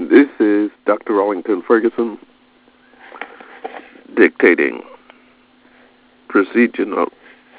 This is Dr. Rollington Ferguson dictating procedure note.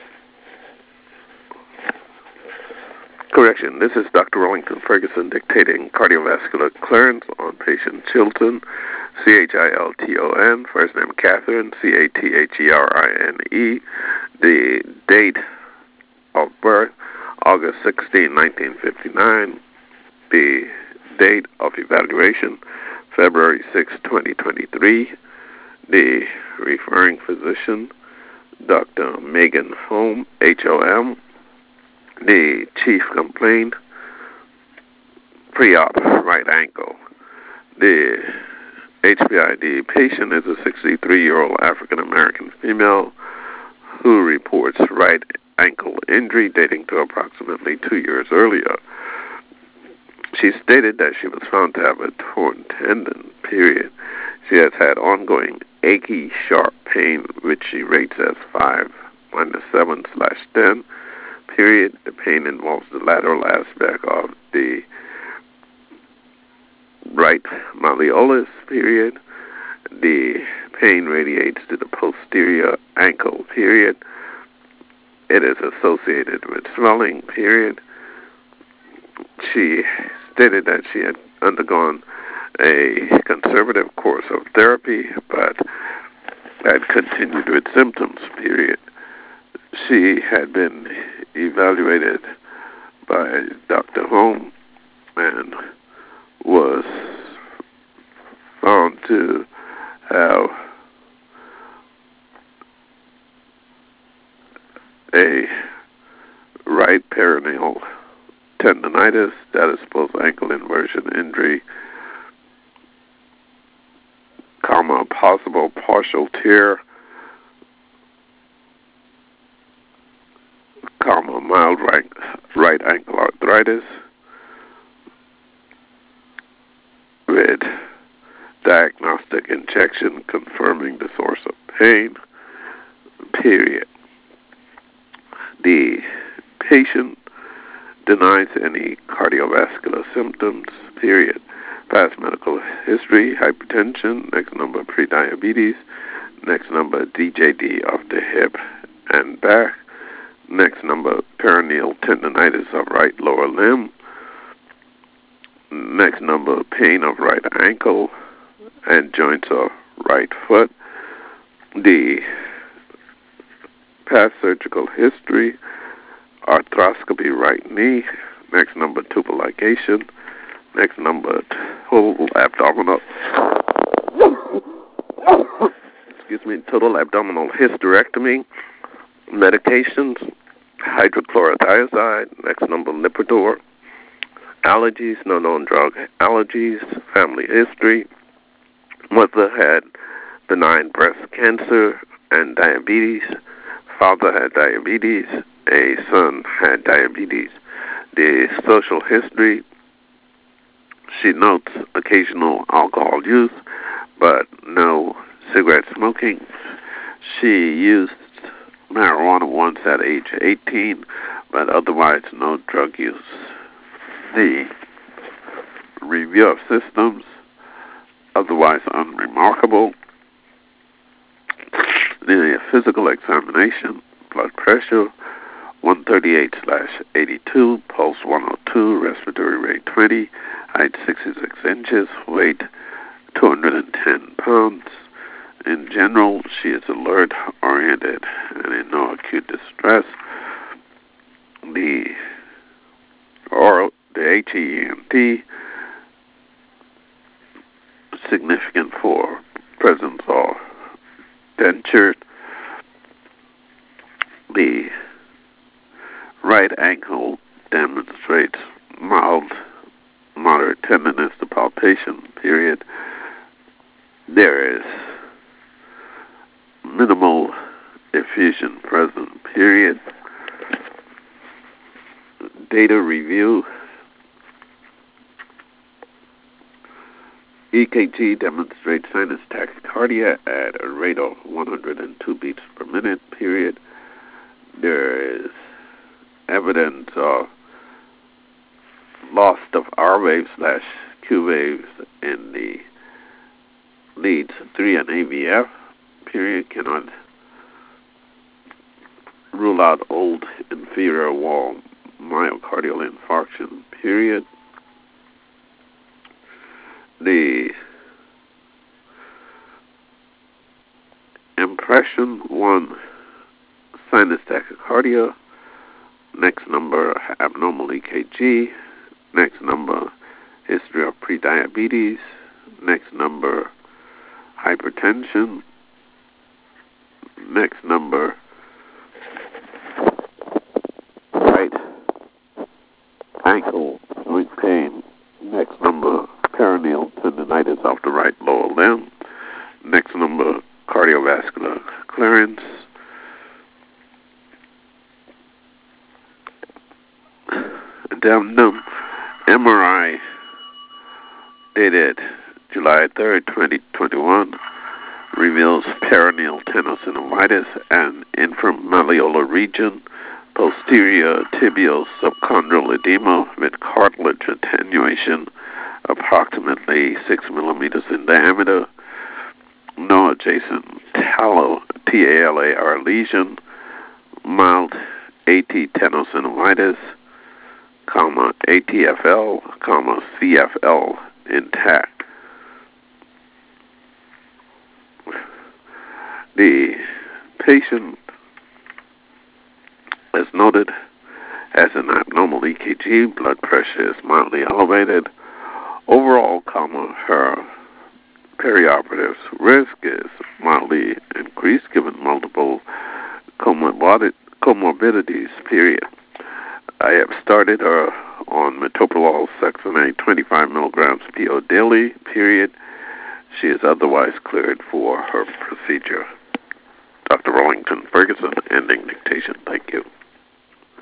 Correction, this is Dr. Rollington Ferguson dictating cardiovascular clearance on patient Chilton, Chilton, first name Catherine, Catherine, the date of birth, August 16, 1959, the date of evaluation, February 6, 2023, the referring physician, Dr. Megan Hom, Hom, the chief complaint, pre-op right ankle. The HPID patient is a 63-year-old African-American female who reports right ankle injury dating to approximately 2 years earlier. She stated that she was found to have a torn tendon, period. She has had ongoing achy, sharp pain, which she rates as 5-7/10, period. The pain involves the lateral aspect of the right malleolus, period. The pain radiates to the posterior ankle, period. It is associated with swelling, period. She stated that she had undergone a conservative course of therapy, but had continued with symptoms, period. She had been evaluated by Dr. Hom and was found to have a right peroneal tendonitis, that is post ankle inversion injury, possible partial tear, mild right ankle arthritis, with diagnostic injection confirming the source of pain, period. The patient denies any cardiovascular symptoms, period. Past medical history, hypertension, next number prediabetes, next number DJD of the hip and back, next number peroneal tendonitis of right lower limb, next number pain of right ankle and joints of right foot. The past surgical history, arthroscopy right knee, next number tubal ligation, next number total abdominal total abdominal hysterectomy, medications, hydrochlorothiazide, next number Lipitor, allergies, no known drug allergies, family history, mother had benign breast cancer and diabetes, father had diabetes, a son had diabetes. The social history, she notes occasional alcohol use, but no cigarette smoking. She used marijuana once at age 18, but otherwise no drug use. The review of systems, otherwise unremarkable. The physical examination, blood pressure 138/82, pulse 102, respiratory rate 20, height 66 inches, weight 210 pounds. In general, she is alert, oriented, and in no acute distress. The HENT, significant for presence of denture. The right ankle demonstrates moderate tenderness to palpation, period. There is minimal effusion present, period. Data review. EKG demonstrates sinus tachycardia at a rate of 102 beats per minute, period. There is evidence of loss of R wave / Q waves in the leads 3 and AVF, period, cannot rule out old inferior wall myocardial infarction, period. The impression 1, sinus tachycardia. Next number, abnormal EKG. Next number, history of prediabetes. Next number, hypertension. Next number, right ankle joint pain. Next number, peroneal tendinitis of the right lower limb. Next number, cardiovascular clearance. The MRI dated July 3rd, 2021 reveals peroneal tenosynovitis and inframalleolar region, posterior tibial subchondral edema with cartilage attenuation approximately 6 millimeters in diameter, no adjacent TALAR lesion, mild AT tenosynovitis, ATFL, CFL intact. The patient, as noted, has an abnormal EKG, blood pressure is mildly elevated. Overall, her perioperative risk is mildly increased given multiple comorbidities, period. I have started her on metoprolol succinate 25 milligrams PO daily, period. She is otherwise cleared for her procedure. Dr. Rollington Ferguson, ending dictation. Thank you.